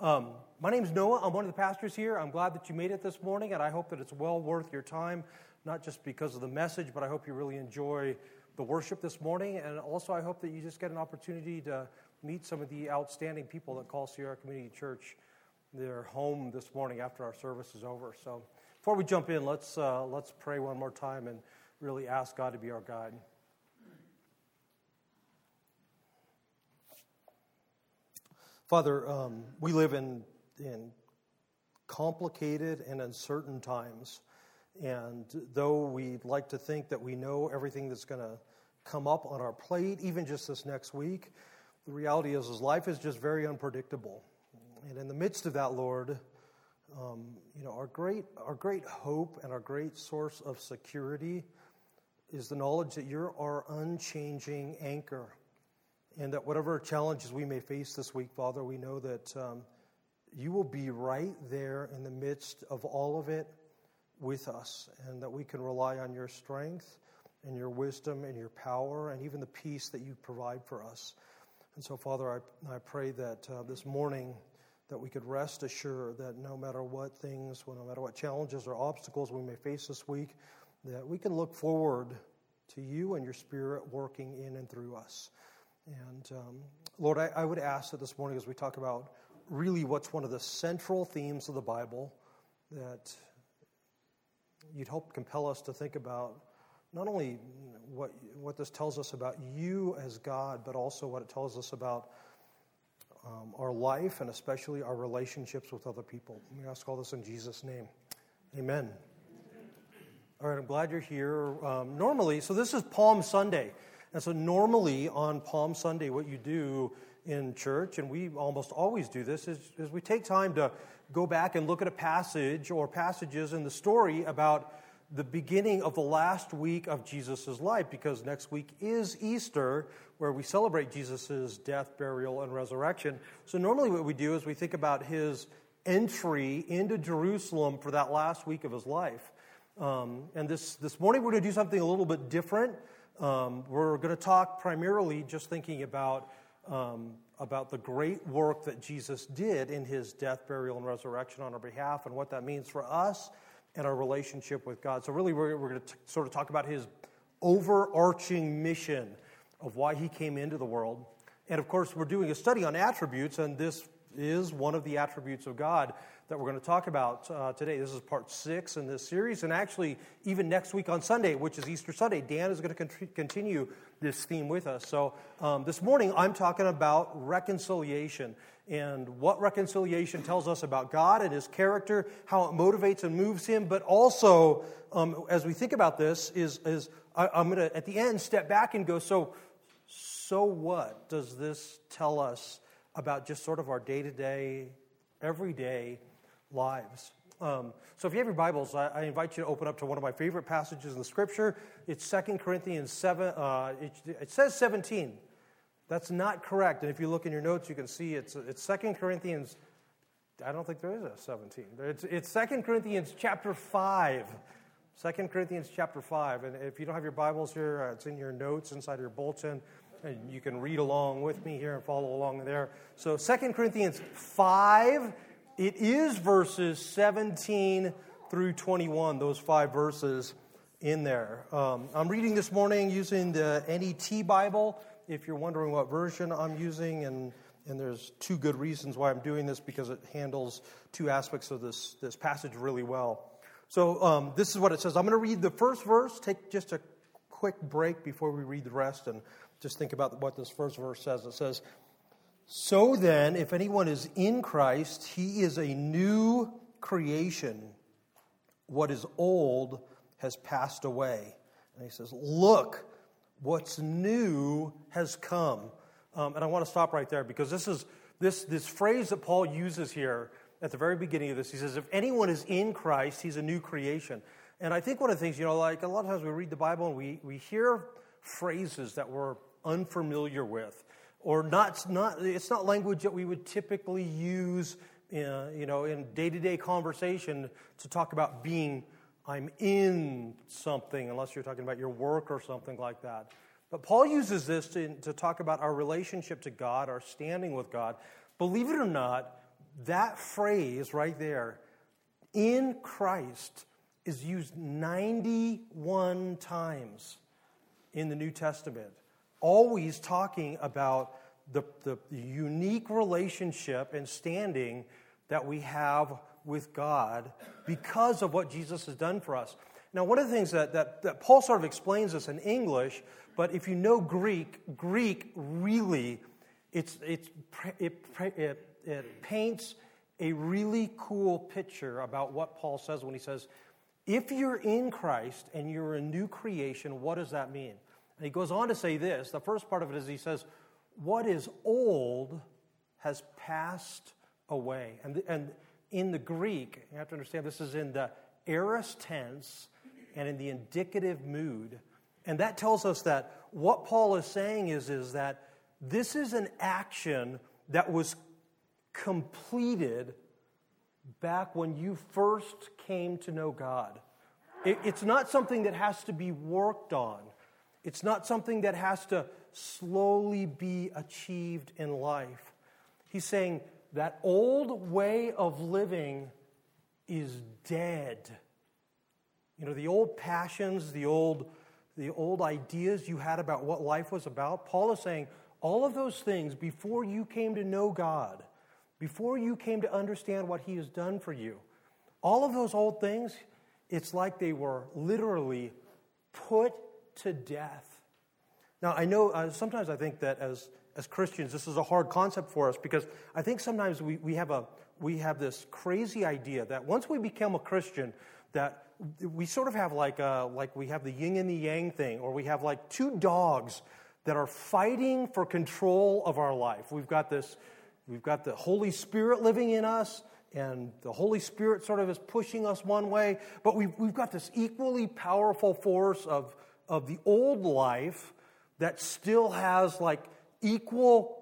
My name's Noah. I'm one of the pastors here. I'm glad that you made it this morning, and I hope that it's well worth your time, not just because of the message, but I hope you really enjoy the worship this morning, and also I hope that you just get an opportunity to meet some of the outstanding people that call Sierra Community Church their home this morning after our service is over. So before we jump in, let's pray one more time and really ask God to be our guide. Father, we live in complicated and uncertain times, and though we'd like to think that we know everything that's going to come up on our plate, even just this next week, the reality is life is just very unpredictable. And in the midst of that, Lord, our great hope and our great source of security is the knowledge that you're our unchanging anchor. And that whatever challenges we may face this week, Father, we know that you will be right there in the midst of all of it with us, and that we can rely on your strength and your wisdom and your power and even the peace that you provide for us. And so, Father, I pray that this morning that we could rest assured that no matter what challenges or obstacles we may face this week, that we can look forward to you and your Spirit working in and through us. And Lord, I would ask that this morning as we talk about really what's one of the central themes of the Bible, that you'd help compel us to think about not only what this tells us about you as God, but also what it tells us about our life and especially our relationships with other people. We ask all this in Jesus' name. Amen. All right, I'm glad you're here. Normally, so this is Palm Sunday. And so normally on Palm Sunday, what you do in church, and we almost always do this, is we take time to go back and look at a passage or passages in the story about the beginning of the last week of Jesus' life, because next week is Easter, where we celebrate Jesus' death, burial, and resurrection. So normally what we do is we think about his entry into Jerusalem for that last week of his life. And this morning we're going to do something a little bit different. We're going to talk primarily just thinking about the great work that Jesus did in his death, burial, and resurrection on our behalf, and what that means for us and our relationship with God. So really we're going to sort of talk about his overarching mission of why he came into the world. And of course we're doing a study on attributes, and this is one of the attributes of God that we're going to talk about today. This is part 6 in this series, and actually even next week on Sunday, which is Easter Sunday, Dan is going to continue this theme with us. So this morning I'm talking about reconciliation and what reconciliation tells us about God and his character, how it motivates and moves him, but also as we think about this I'm going to at the end step back and go, so what does this tell us about just sort of our day-to-day, everyday lives? So if you have your Bibles, I invite you to open up to one of my favorite passages in the Scripture. It's 2 Corinthians 7. It says 17. That's not correct. And if you look in your notes, you can see it's 2 Corinthians. I don't think there is a 17. It's 2 Corinthians chapter 5. 2 Corinthians chapter 5. And if you don't have your Bibles here, it's in your notes inside your bulletin. And you can read along with me here and follow along there. So 2 Corinthians 5, it is verses 17 through 21, those 5 verses in there. I'm reading this morning using the NET Bible, if you're wondering what version I'm using, and there's 2 good reasons why I'm doing this, because it handles 2 aspects of this passage really well. So this is what it says. I'm going to read the first verse, take just a quick break before we read the rest, and just think about what this first verse says. It says, "So then, if anyone is in Christ, he is a new creation. What is old has passed away." And he says, "Look, what's new has come." And I want to stop right there, because this is this phrase that Paul uses here at the very beginning of this. He says, if anyone is in Christ, he's a new creation. And I think one of the things, like a lot of times we read the Bible and we hear phrases that we're unfamiliar with, or it's not language that we would typically use in day-to-day conversation to talk about I'm in something, unless you're talking about your work or something like that. But Paul uses this to talk about our relationship to God, our standing with God. Believe it or not, that phrase right there, in Christ, is used 91 times in the New Testament, always talking about the unique relationship and standing that we have with God because of what Jesus has done for us. Now, one of the things that Paul sort of explains this in English, but if you know Greek really, it paints a really cool picture about what Paul says when he says, if you're in Christ and you're a new creation, what does that mean? And he goes on to say this. The first part of it is he says, what is old has passed away. And in the Greek, you have to understand this is in the aorist tense and in the indicative mood. And that tells us that what Paul is saying is that this is an action that was completed back when you first came to know God. It's not something that has to be worked on. It's not something that has to slowly be achieved in life. He's saying that old way of living is dead. You know, the old passions, the old ideas you had about what life was about. Paul is saying all of those things before you came to know God, before you came to understand what He has done for you, all of those old things, it's like they were literally put to death. Now, I know sometimes I think that as Christians, this is a hard concept for us because I think sometimes we have this crazy idea that once we become a Christian, that we sort of have like we have the yin and the yang thing, or we have like two dogs that are fighting for control of our life. We've got the Holy Spirit living in us, and the Holy Spirit sort of is pushing us one way, but we've got this equally powerful force of the old life that still has like equal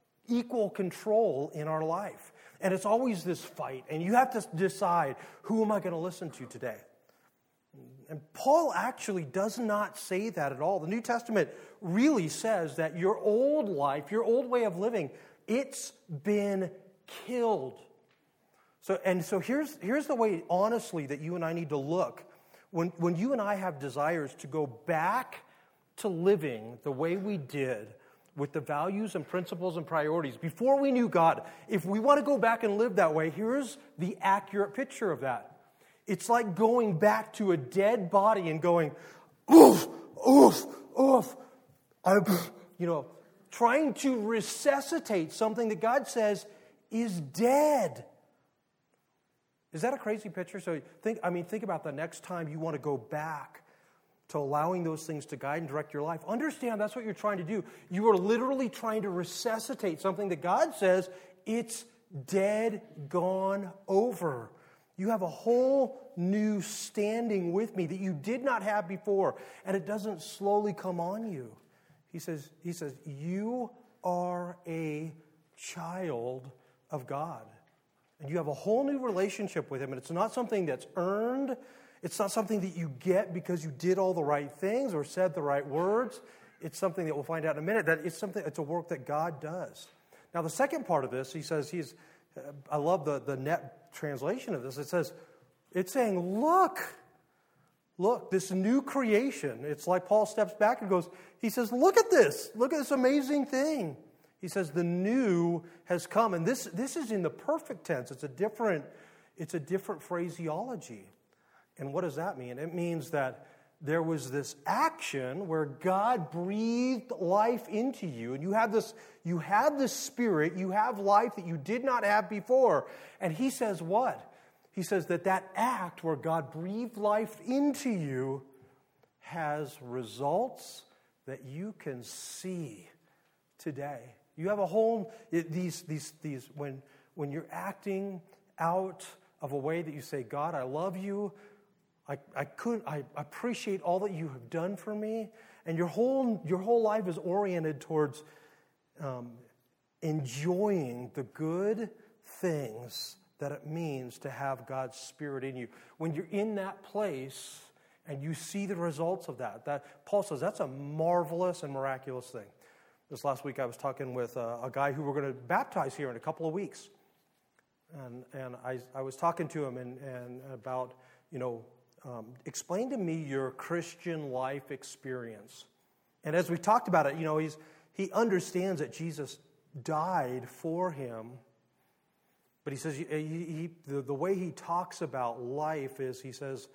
control in our life. And it's always this fight, and you have to decide, who am I going to listen to today? And Paul actually does not say that at all. The New Testament really says that your old life, your old way of living, it's been killed. So here's the way, honestly, that you and I need to look. When you and I have desires to go back to living the way we did, with the values and principles and priorities before we knew God, if we want to go back and live that way, here's the accurate picture of that. It's like going back to a dead body and going, oof, oof, oof. Trying to resuscitate something that God says is dead. Is that a crazy picture? So think about the next time you want to go back to allowing those things to guide and direct your life. Understand that's what you're trying to do. You are literally trying to resuscitate something that God says it's dead, gone, over. You have a whole new standing with me that you did not have before, and it doesn't slowly come on you. He says, you are a child of God. And you have a whole new relationship with Him, and it's not something that's earned. It's not something that you get because you did all the right things or said the right words. It's something that we'll find out in a minute, that it's a work that God does. Now, the second part of this, he says, I love the net translation of this. It's saying, look, this new creation. It's like Paul steps back and goes, he says, look at this amazing thing. He says, the new has come. And this is in the perfect tense. It's a different phraseology. And what does that mean? It means that there was this action where God breathed life into you, and you have this spirit, you have life that you did not have before. And he says what? He says that act where God breathed life into you has results that you can see today. You have a whole when you're acting out of a way that you say, God, I love you. I appreciate all that you have done for me, and your whole life is oriented towards enjoying the good things that it means to have God's Spirit in you. When you're in that place and you see the results of that Paul says that's a marvelous and miraculous thing. This last week I was talking with a guy who we're going to baptize here in a couple of weeks. And I was talking to him and about, explain to me your Christian life experience. And as we talked about it, he understands that Jesus died for him. But he says, the way he talks about life is, he says,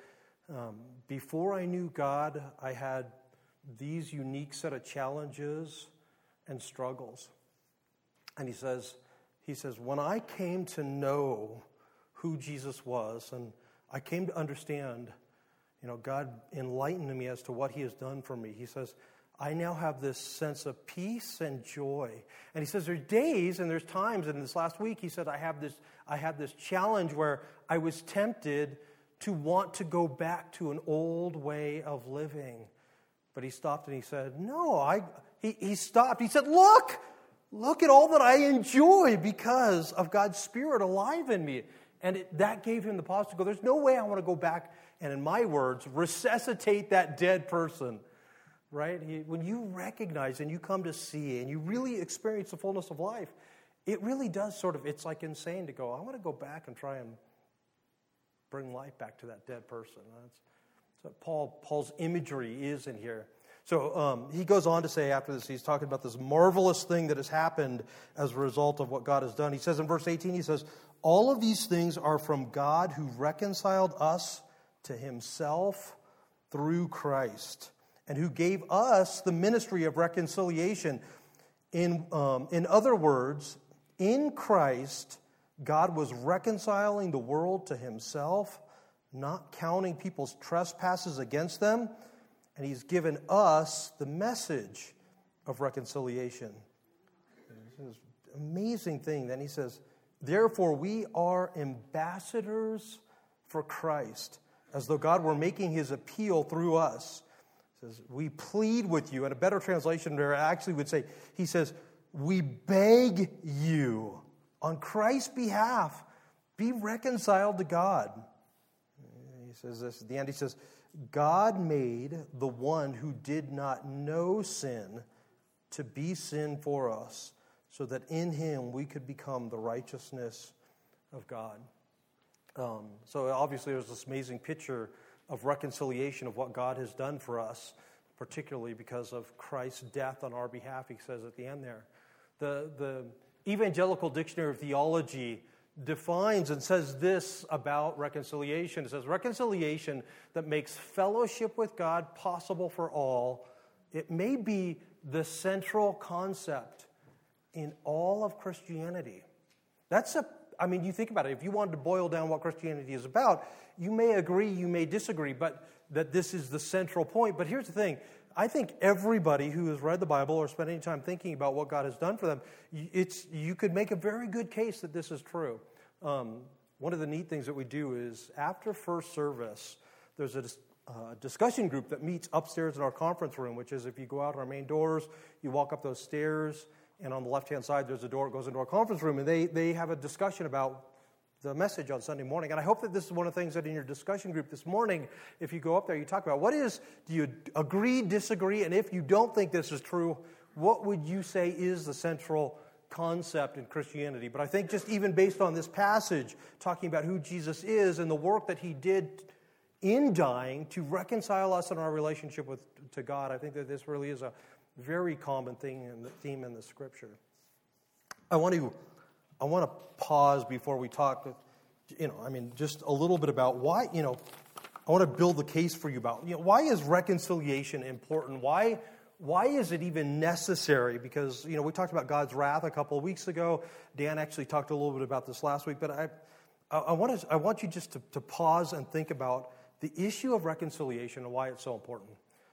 before I knew God, I had these unique set of challenges and struggles. And he says, when I came to know who Jesus was, and I came to understand, God enlightened me as to what he has done for me. He says, I now have this sense of peace and joy. And he says there's days and there's times, and this last week he said, I had this challenge where I was tempted to want to go back to an old way of living. But he stopped and he said, no, he stopped. He said, look at all that I enjoy because of God's Spirit alive in me. And that gave him the pause to go, there's no way I want to go back and, in my words, resuscitate that dead person. Right? When you recognize and you come to see and you really experience the fullness of life, it really does it's like insane to go, I want to go back and try and bring life back to that dead person. That's what Paul's imagery is in here. So he goes on to say after this, he's talking about this marvelous thing that has happened as a result of what God has done. He says in verse 18, he says, all of these things are from God who reconciled us to himself through Christ, and who gave us the ministry of reconciliation. In other words, in Christ, God was reconciling the world to himself, not counting people's trespasses against them, and he's given us the message of reconciliation. This is an amazing thing. Then he says, therefore we are ambassadors for Christ, as though God were making his appeal through us. Says, we plead with you. And a better translation there actually would say, he says, we beg you on Christ's behalf, be reconciled to God. He says this at the end. He says, God made the one who did not know sin to be sin for us, so that in him we could become the righteousness of God. So obviously there's this amazing picture of reconciliation of what God has done for us, particularly because of Christ's death on our behalf, he says at the end there. The Evangelical Dictionary of Theology defines and says this about reconciliation. It says, reconciliation that makes fellowship with God possible for all. It may be the central concept in all of Christianity. You think about it. If you wanted to boil down what Christianity is about, you may agree, you may disagree, but that this is the central point. But here's the thing. I think everybody who has read the Bible or spent any time thinking about what God has done for them, you could make a very good case that this is true. One of the neat things that we do is after first service, there's a discussion group that meets upstairs in our conference room, which is if you go out our main doors, you walk up those stairs, and on the left-hand side, there's a door that goes into our conference room, and they have a discussion about the message on Sunday morning. And I hope that this is one of the things that in your discussion group this morning, if you go up there, you talk about do you agree, disagree, and if you don't think this is true, what would you say is the central concept in Christianity? But I think just even based on this passage, talking about who Jesus is and the work that he did in dying to reconcile us in our relationship to God, I think that this really is a very common thing in the theme in the Scripture. I want to pause before we talk, just a little bit about why, I want to build the case for you about, why is reconciliation important? Why is it even necessary? Because, we talked about God's wrath a couple of weeks ago. Dan actually talked a little bit about this last week, but I want you just to pause and think about the issue of reconciliation and why it's so important.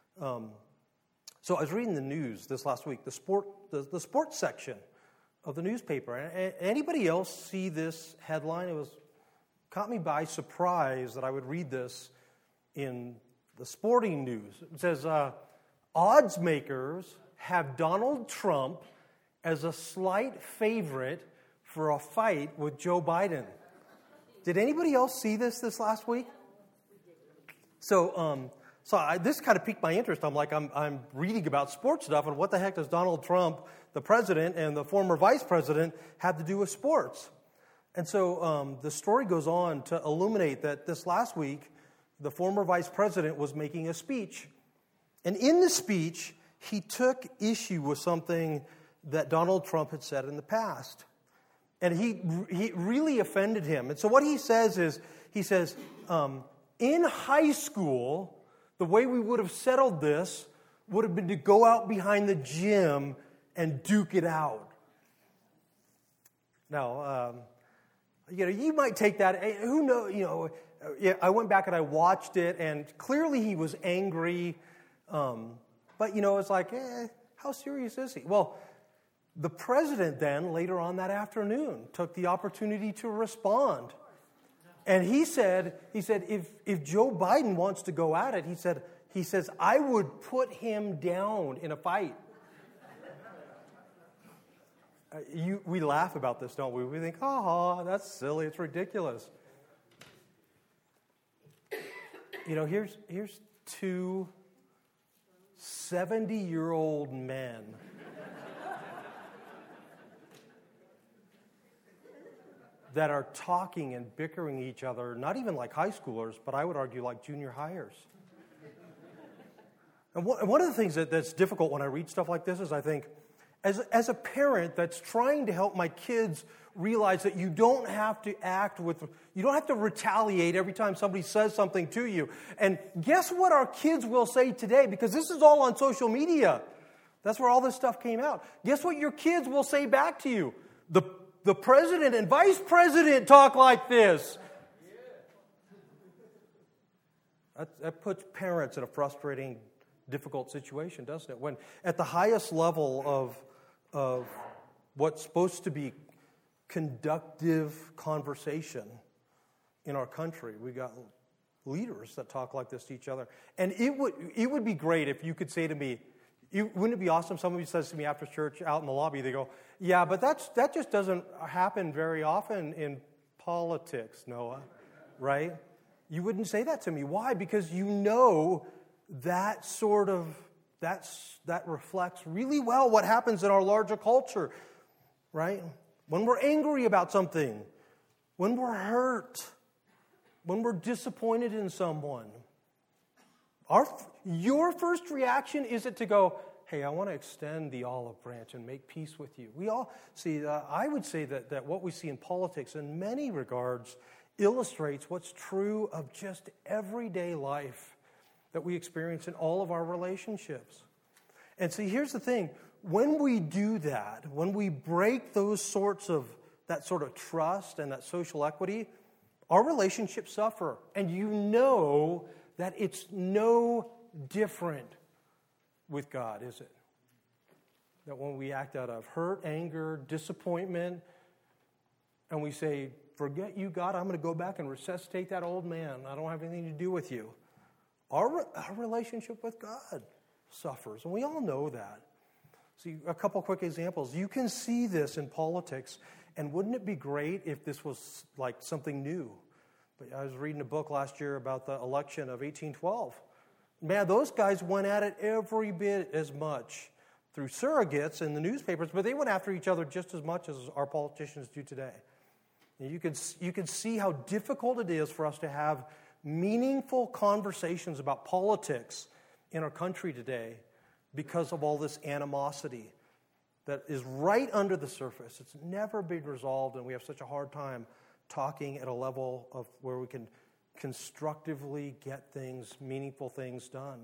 So I was reading the news this last week, the sports section of the newspaper. And anybody else see this headline? It caught me by surprise that I would read this in the sporting news. It says, odds makers have Donald Trump as a slight favorite for a fight with Joe Biden. Did anybody else see this last week? So this kind of piqued my interest. I'm reading about sports stuff, and what the heck does Donald Trump, the president, and the former vice president have to do with sports? And so the story goes on to illuminate that this last week, the former vice president was making a speech. And in the speech, he took issue with something that Donald Trump had said in the past. And he really offended him. And so what he says is, in high school, the way we would have settled this would have been to go out behind the gym and duke it out. Now, you might take that. Who knows? I went back and I watched it, and clearly he was angry. But it's like, how serious is he? Well, the president then, later on that afternoon, took the opportunity to respond. And he said, if Joe Biden wants to go at it, he says, I would put him down in a fight. We laugh about this, don't we? We think, that's silly, it's ridiculous. Here's two 70-year-old men that are talking and bickering each other, not even like high schoolers, but I would argue like junior hires. And one of the things that's difficult when I read stuff like this is I think, as a parent that's trying to help my kids realize that you don't have to retaliate every time somebody says something to you. And guess what our kids will say today? Because this is all on social media. That's where all this stuff came out. Guess what your kids will say back to you? The president and vice president talk like this. That puts parents in a frustrating, difficult situation, doesn't it? When at the highest level of what's supposed to be conductive conversation in our country, we got leaders that talk like this to each other. And it would be great if you could say to me, wouldn't it be awesome? Somebody says to me after church out in the lobby, they go, yeah, but that just doesn't happen very often in politics, Noah, right? You wouldn't say that to me. Why? Because that reflects really well what happens in our larger culture, right? When we're angry about something, when we're hurt, when we're disappointed in someone, your first reaction isn't to go, hey, I want to extend the olive branch and make peace with you. We all see, I would say that what we see in politics in many regards illustrates what's true of just everyday life that we experience in all of our relationships. And see, here's the thing. When we do that, when we break that sort of trust and that social equity, our relationships suffer. And you know that it's no different with God, is it? That when we act out of hurt, anger, disappointment, and we say, forget you, God, I'm going to go back and resuscitate that old man. I don't have anything to do with you. Our relationship with God suffers, and we all know that. See, a couple quick examples. You can see this in politics, and wouldn't it be great if this was like something new? But I was reading a book last year about the election of 1812. Man, those guys went at it every bit as much through surrogates in the newspapers, but they went after each other just as much as our politicians do today. And you can see how difficult it is for us to have meaningful conversations about politics in our country today because of all this animosity that is right under the surface. It's never been resolved, and we have such a hard time talking at a level of where we can constructively get meaningful things done.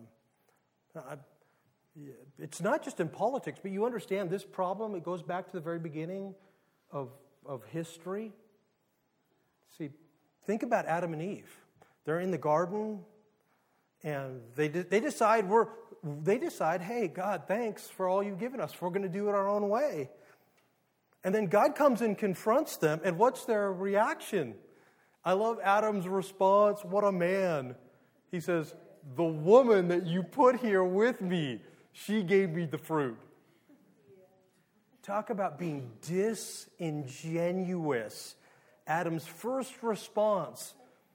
It's not just in politics, but you understand this problem, it goes back to the very beginning of history. See, think about Adam and Eve. They're in the garden, and they decide, hey, God, thanks for all you've given us. We're going to do it our own way. And then God comes and confronts them, and what's their reaction? I love Adam's response. What a man. He says, the woman that you put here with me, she gave me the fruit. Talk about being disingenuous. Adam's first response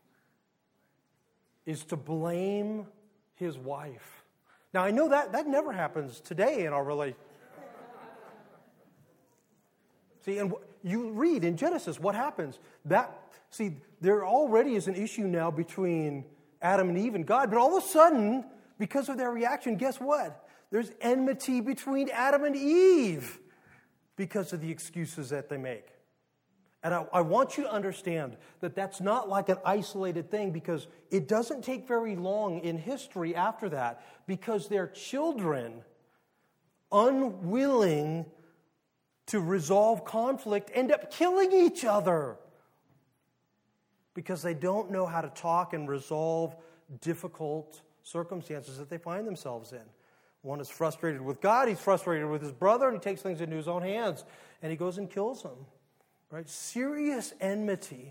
is to blame his wife. Now, I know that never happens today in our relationship. See, and you read in Genesis what happens. There already is an issue now between Adam and Eve and God, but all of a sudden, because of their reaction, guess what? There's enmity between Adam and Eve because of the excuses that they make. And I want you to understand that that's not like an isolated thing, because it doesn't take very long in history after that, because their children, unwilling to resolve conflict, end up killing each other because they don't know how to talk and resolve difficult circumstances that they find themselves in. One is frustrated with God, he's frustrated with his brother, and he takes things into his own hands, and he goes and kills him. Right? Serious enmity.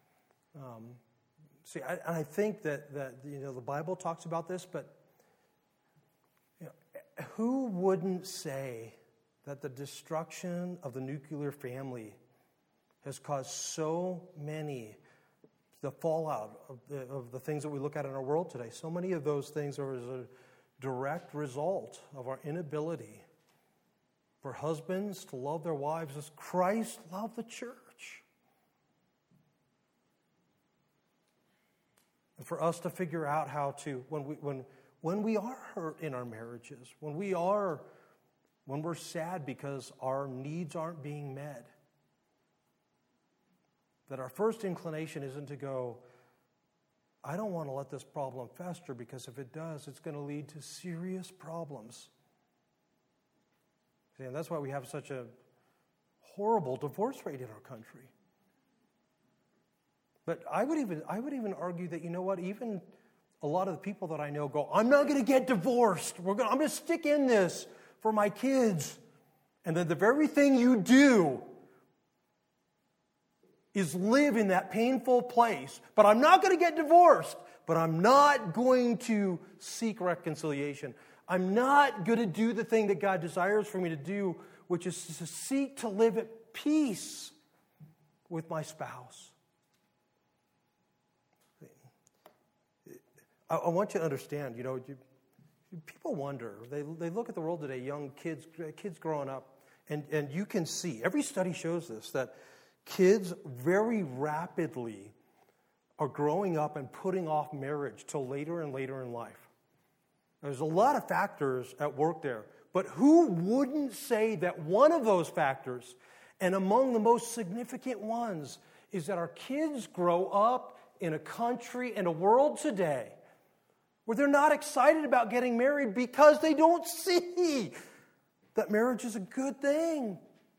I think that the Bible talks about this, but who wouldn't say that the destruction of the nuclear family has caused so many, the fallout of the things that we look at in our world today, so many of those things are as a direct result of our inability for husbands to love their wives as Christ loved the church. And for us to figure out how to, when we are hurt in our marriages, when we're sad because our needs aren't being met, that our first inclination isn't to go, I don't want to let this problem fester, because if it does, it's going to lead to serious problems. And that's why we have such a horrible divorce rate in our country. But I would even argue that, even a lot of the people that I know go, I'm not going to get divorced. I'm going to stick in this for my kids. And then the very thing you do is live in that painful place. But I'm not going to get divorced. But I'm not going to seek reconciliation. I'm not going to do the thing that God desires for me to do, which is to seek to live at peace with my spouse. I want you to understand, people wonder. They look at the world today, young kids growing up, and you can see, every study shows this, that kids very rapidly are growing up and putting off marriage till later and later in life. There's a lot of factors at work there. But who wouldn't say that one of those factors, and among the most significant ones, is that our kids grow up in a country and a world today where they're not excited about getting married because they don't see that marriage is a good thing.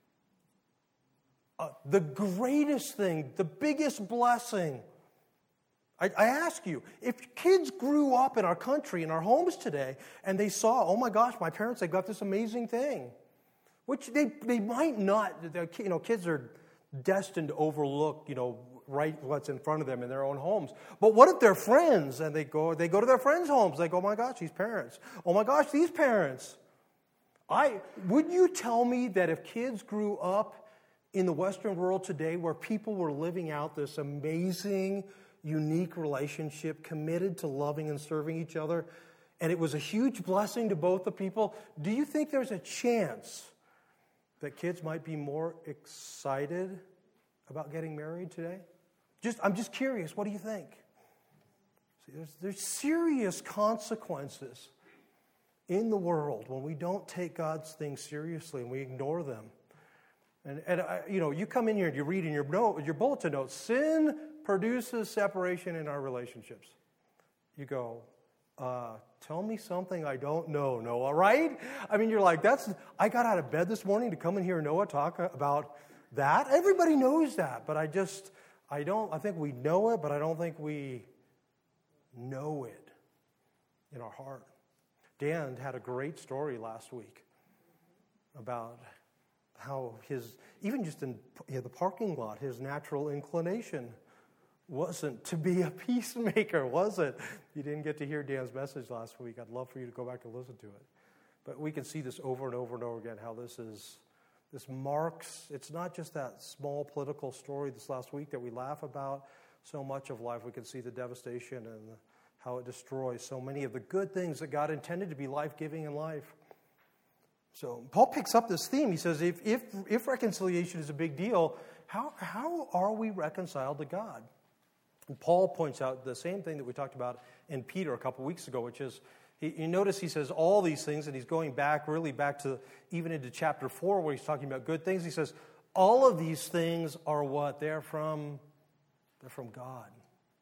The greatest thing, the biggest blessing. I ask you, if kids grew up in our country, in our homes today, and they saw, oh my gosh, my parents, they got this amazing thing, which they might not, kids are destined to overlook, right what's in front of them in their own homes. But what if they're friends, and they go to their friends' homes, they go, oh my gosh, these parents, oh my gosh, these parents. Would you tell me that if kids grew up in the Western world today where people were living out this amazing, unique relationship, committed to loving and serving each other, and it was a huge blessing to both the people, do you think there's a chance that kids might be more excited about getting married today? I'm just curious, what do you think? See, there's serious consequences in the world when we don't take God's things seriously and we ignore them. And you come in here and you read in your bulletin notes, sin produces separation in our relationships. You go, tell me something I don't know, Noah, right? I mean, you're like, I got out of bed this morning to come in here and Noah talk about that. Everybody knows that, but I think we know it, but I don't think we know it in our heart. Dan had a great story last week about how even just in the parking lot, his natural inclination wasn't to be a peacemaker, was it? You didn't get to hear Dan's message last week. I'd love for you to go back and listen to it. But we can see this over and over and over again, how this marks, it's not just that small political story this last week that we laugh about. So much of life, we can see the devastation and how it destroys so many of the good things that God intended to be life-giving in life. So Paul picks up this theme. He says, if reconciliation is a big deal, how are we reconciled to God? And Paul points out the same thing that we talked about in Peter a couple weeks ago, which is, you notice he says all these things, and he's going back to even into chapter 4 where he's talking about good things. He says, all of these things are what? They're from God.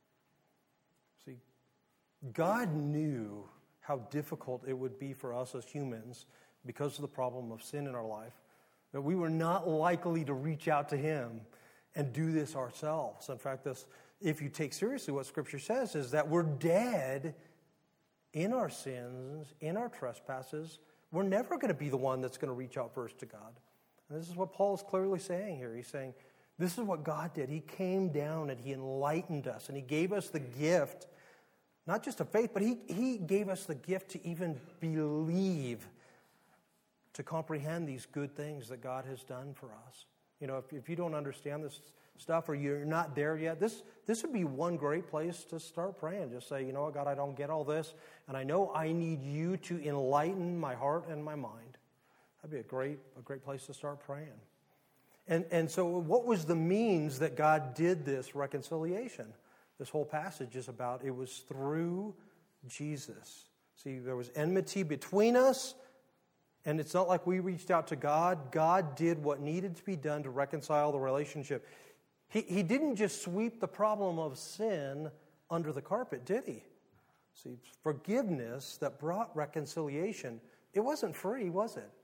See, God knew how difficult it would be for us as humans because of the problem of sin in our life, that we were not likely to reach out to Him and do this ourselves. In fact, if you take seriously what Scripture says, is that we're dead in our sins, in our trespasses. We're never going to be the one that's going to reach out first to God. And this is what Paul is clearly saying here. He's saying, this is what God did. He came down and He enlightened us, and He gave us the gift, not just of faith, but He gave us the gift to even believe, to comprehend these good things that God has done for us. You know, if you don't understand this stuff or you're not there yet, this would be one great place to start praying. Just say, you know what, God, I don't get all this, and I know I need You to enlighten my heart and my mind. That'd be a great place to start praying. And so what was the means that God did this reconciliation? This whole passage is about, it was through Jesus. See, there was enmity between us, and it's not like we reached out to God. God did what needed to be done to reconcile the relationship. He didn't just sweep the problem of sin under the carpet, did He? See, forgiveness that brought reconciliation, it wasn't free, was it?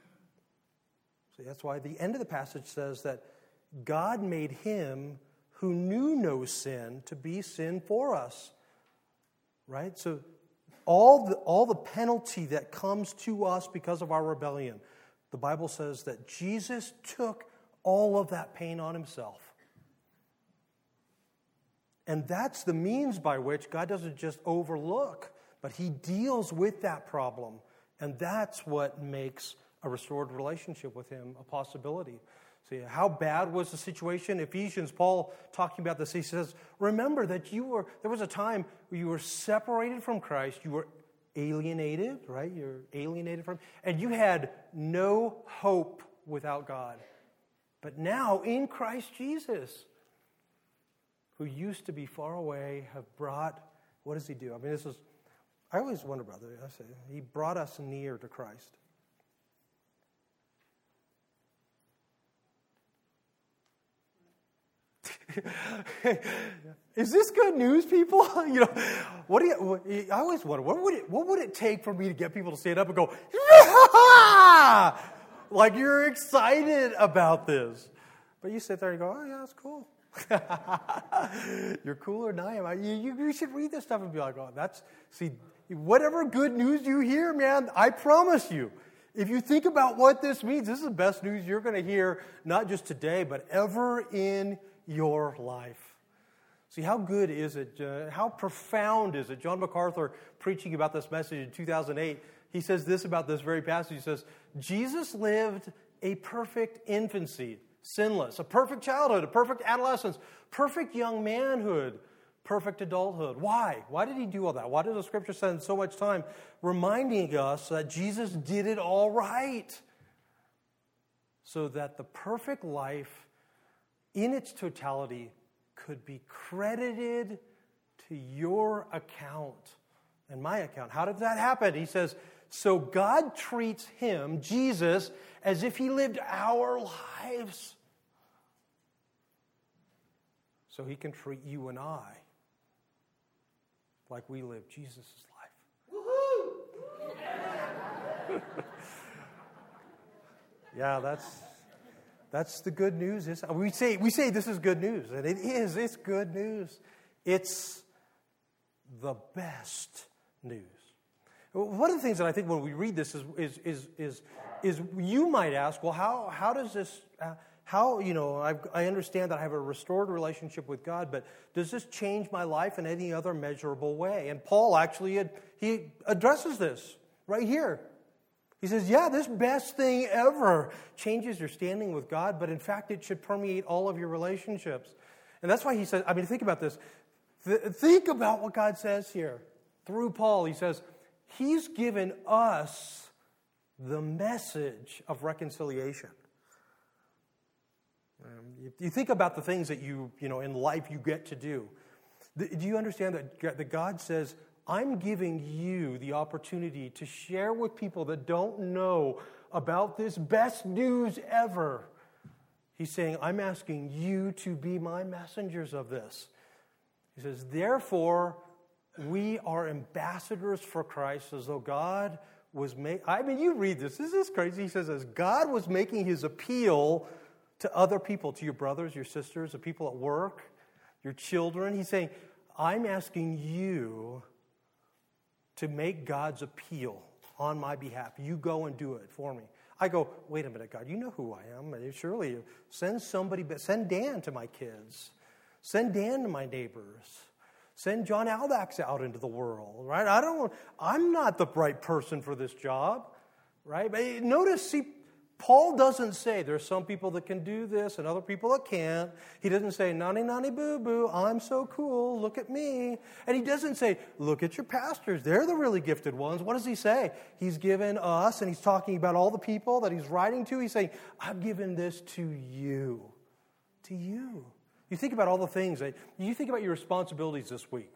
See, that's why the end of the passage says that God made Him who knew no sin to be sin for us. Right? So all the penalty that comes to us because of our rebellion, the Bible says that Jesus took all of that pain on Himself. And that's the means by which God doesn't just overlook, but He deals with that problem. And that's what makes a restored relationship with Him a possibility. See, how bad was the situation? Ephesians, Paul talking about this, he says, remember that there was a time where you were separated from Christ, you were alienated, right? You're alienated from Him, and you had no hope without God. But now, in Christ Jesus, who used to be far away, have brought, what does He do? I mean, I always wonder about this. I say, He brought us near to Christ. Is this good news, people? You know, I always wonder, what would it take for me to get people to stand up and go, yeah! Like you're excited about this? But you sit there and go, oh yeah, that's cool. You're cooler than I am. You should read this stuff and be like, oh, whatever good news you hear, man, I promise you, if you think about what this means, this is the best news you're going to hear, not just today, but ever in your life. See, how good is it? How profound is it? John MacArthur, preaching about this message in 2008, he says this about this very passage. He says, Jesus lived a perfect infancy, sinless, a perfect childhood, a perfect adolescence, perfect young manhood, perfect adulthood. Why? Why did He do all that? Why does the Scripture spend so much time reminding us that Jesus did it all right? So that the perfect life in its totality could be credited to your account and my account. How did that happen? He says, so God treats Him, Jesus, as if He lived our lives. So He can treat you and I like we live Jesus' life. Woohoo! Yeah, that's the good news. We say this is good news, and it is. It's good news. It's the best news. One of the things that I think when we read this is you might ask, well, how does this? I understand that I have a restored relationship with God, but does this change my life in any other measurable way? And Paul actually he addresses this right here. He says, yeah, this best thing ever changes your standing with God, but in fact, it should permeate all of your relationships. And that's why he says, think about this. Think about what God says here. Through Paul, he says, He's given us the message of reconciliation. You think about the things that in life you get to do. Do you understand that God says, I'm giving you the opportunity to share with people that don't know about this best news ever. He's saying, I'm asking you to be my messengers of this. He says, therefore, we are ambassadors for Christ, as though God was you read this. This is crazy. He says, as God was making his appeal to other people, to your brothers, your sisters, the people at work, your children. He's saying, I'm asking you to make God's appeal on my behalf. You go and do it for me. I go, wait a minute, God, you know who I am. Surely send somebody, send Dan to my kids. Send Dan to my neighbors. Send John Aldax out into the world, right? I'm not the right person for this job, right? But notice, Paul doesn't say there's some people that can do this and other people that can't. He doesn't say, nani, nani, boo-boo, I'm so cool, look at me. And he doesn't say, look at your pastors, they're the really gifted ones. What does he say? He's given us, and he's talking about all the people that he's writing to. He's saying, I've given this to you. To you. You think about all the things, you think about your responsibilities this week.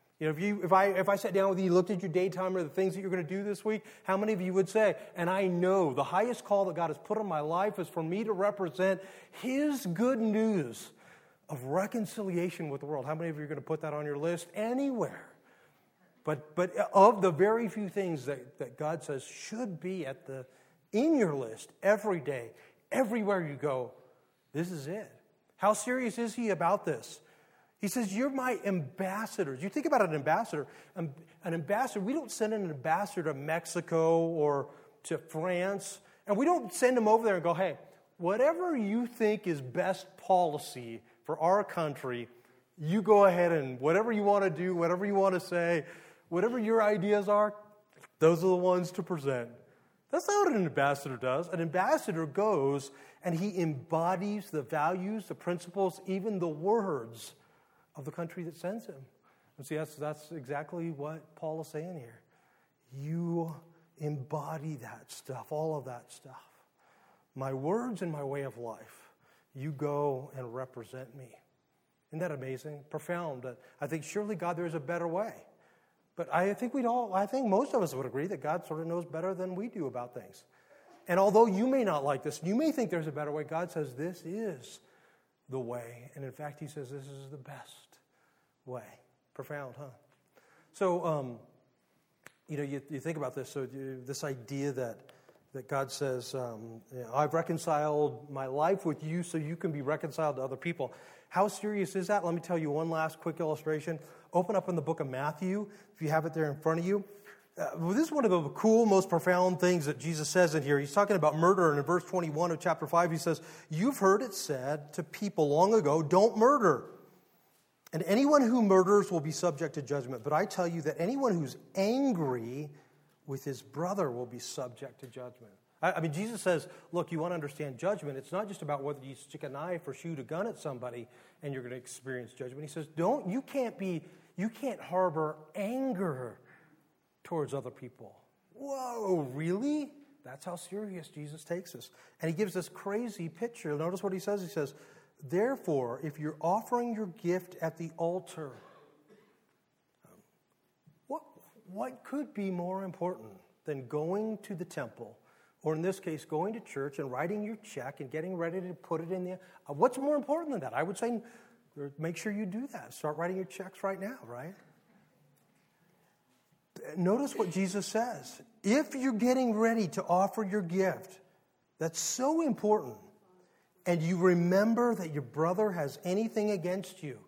If I sat down with you, looked at your daytime or the things that you're going to do this week, how many of you would say, and I know the highest call that God has put on my life is for me to represent his good news of reconciliation with the world. How many of you are going to put that on your list? Anywhere. But of the very few things that God says should be in your list every day, everywhere you go, this is it. How serious is he about this? He says, you're my ambassadors. You think about an ambassador. An ambassador, we don't send an ambassador to Mexico or to France, and we don't send him over there and go, hey, whatever you think is best policy for our country, you go ahead and whatever you want to do, whatever you want to say, whatever your ideas are, those are the ones to present. That's not what an ambassador does. An ambassador goes and he embodies the values, the principles, even the words of the country that sends him. And see, that's exactly what Paul is saying here. You embody that stuff, all of that stuff. My words and my way of life, you go and represent me. Isn't that amazing? Profound. I think surely, God, there's a better way. But I think most of us would agree that God sort of knows better than we do about things. And although you may not like this, you may think there's a better way, God says this is the way. And in fact, he says this is the best way. Profound, huh? So, you think about this. So this idea that God says, I've reconciled my life with you so you can be reconciled to other people. How serious is that? Let me tell you one last quick illustration. Open up in the book of Matthew, if you have it there in front of you. This is one of the cool, most profound things that Jesus says in here. He's talking about murder, and in verse 21 of chapter 5, he says, you've heard it said to people long ago, don't murder. And anyone who murders will be subject to judgment. But I tell you that anyone who's angry with his brother will be subject to judgment. I mean, Jesus says, look, you want to understand judgment. It's not just about whether you stick a knife or shoot a gun at somebody and you're going to experience judgment. He says, you can't harbor anger towards other people. Whoa, really? That's how serious Jesus takes us. And he gives this crazy picture. Notice what he says. He says, therefore, if you're offering your gift at the altar, what could be more important than going to the temple, or in this case, going to church and writing your check and getting ready to put it in there? What's more important than that? I would say make sure you do that. Start writing your checks right now, right? Notice what Jesus says. If you're getting ready to offer your gift, that's so important, and you remember that your brother has anything against you,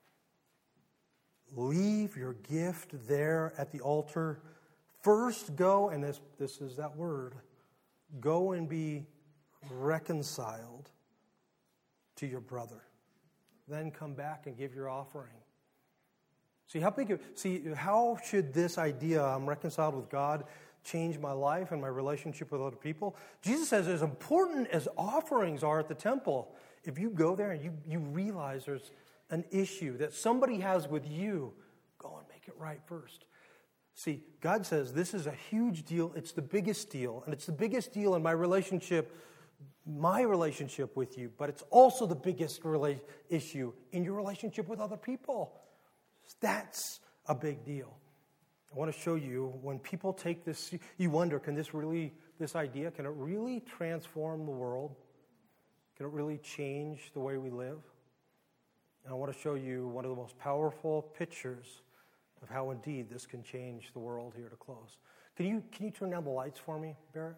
leave your gift there at the altar. First go, and this is that word, go and be reconciled to your brother. Then come back and give your offering. How should this idea, I'm reconciled with God, change my life and my relationship with other people? Jesus says, as important as offerings are at the temple, if you go there and you realize there's an issue that somebody has with you, go and make it right first. See, God says this is a huge deal. It's the biggest deal. And it's the biggest deal in my relationship with you. But it's also the biggest issue in your relationship with other people. That's a big deal. I want to show you when people take this, you wonder, can it really transform the world? Can it really change the way we live? And I want to show you one of the most powerful pictures of how indeed this can change the world here to close. Can you turn down the lights for me, Barrett?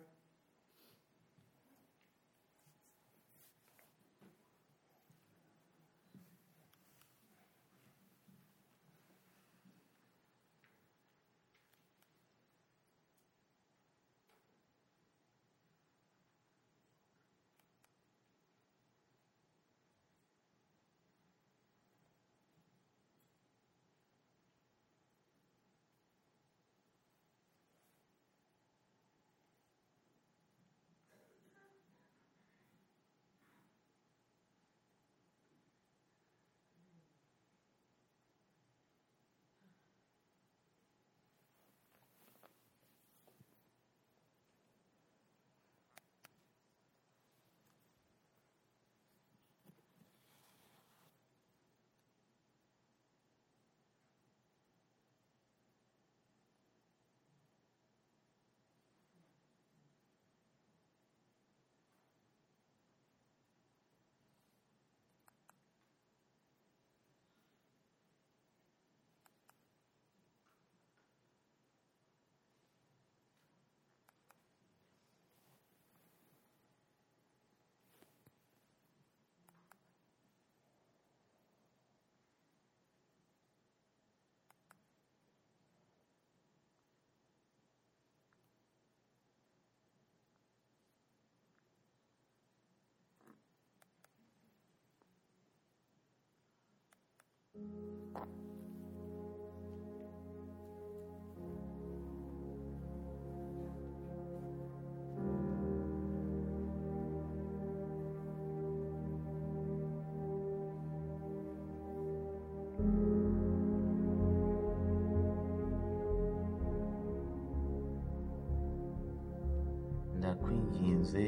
ndakwinginze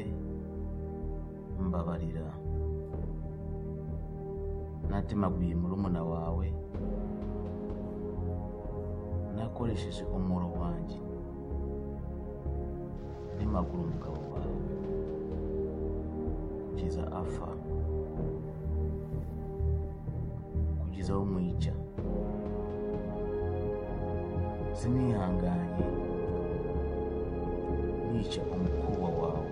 mbabarira natemaguye murumuna wawe nakoresheje umuro wanjye nemagura umugabo wawe kugeza apfa kugeza aho umwica sinihanganye nica umukobwa wawe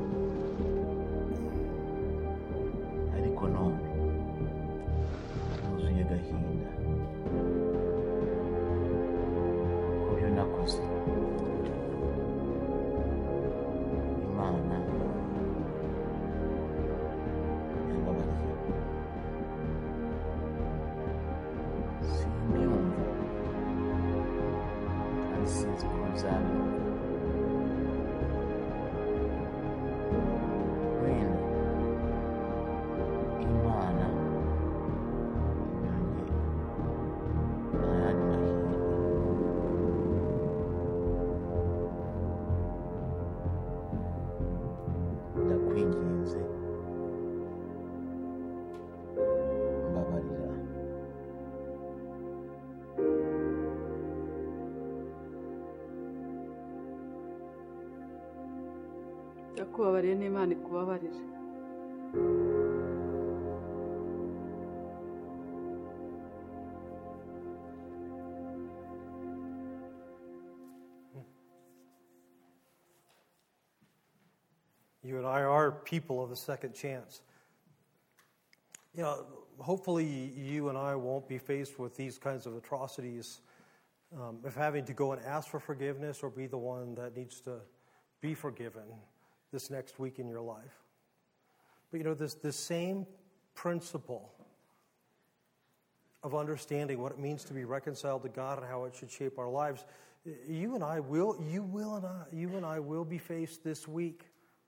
ariko none nuzuye agahinda kubyo nakoze. Imana yambabariye simbyumva kandi sinzi ko bizabyumva. Wenda Imana inyonge ayandi mahirwe. Ndakwinginze mbabarira. Ndakubabariye n'Imana ikubabarire. You and I are people of the second chance. You know, hopefully you and I won't be faced with these kinds of atrocities of having to go and ask for forgiveness or be the one that needs to be forgiven this next week in your life. But you know, this same principle of understanding what it means to be reconciled to God and how it should shape our lives, you and I will be faced this week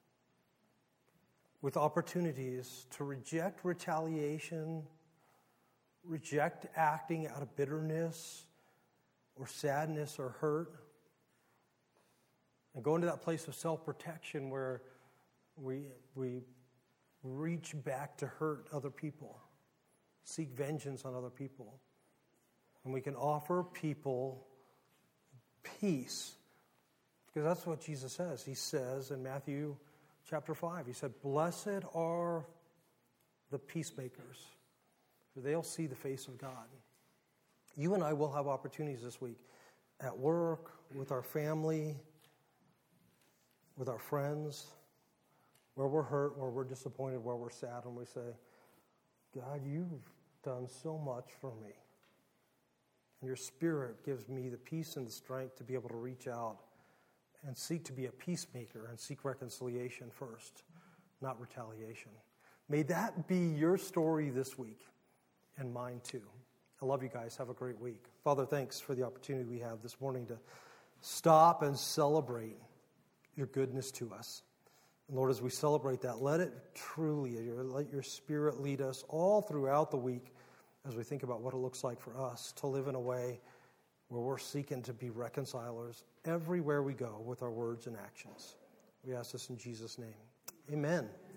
with opportunities to reject retaliation, reject acting out of bitterness or sadness or hurt. And go into that place of self-protection where we reach back to hurt other people, seek vengeance on other people. And we can offer people peace. Because that's what Jesus says. He says in Matthew chapter 5, he said, "Blessed are the peacemakers, for they'll see the face of God." You and I will have opportunities this week at work, with our family, with our friends, where we're hurt, where we're disappointed, where we're sad, and we say, "God, you've done so much for me. And your Spirit gives me the peace and the strength to be able to reach out and seek to be a peacemaker and seek reconciliation first, not retaliation." May that be your story this week and mine too. I love you guys. Have a great week. Father, thanks for the opportunity we have this morning to stop and celebrate your goodness to us. And Lord, as we celebrate that, let your Spirit lead us all throughout the week as we think about what it looks like for us to live in a way where we're seeking to be reconcilers everywhere we go with our words and actions. We ask this in Jesus' name. Amen.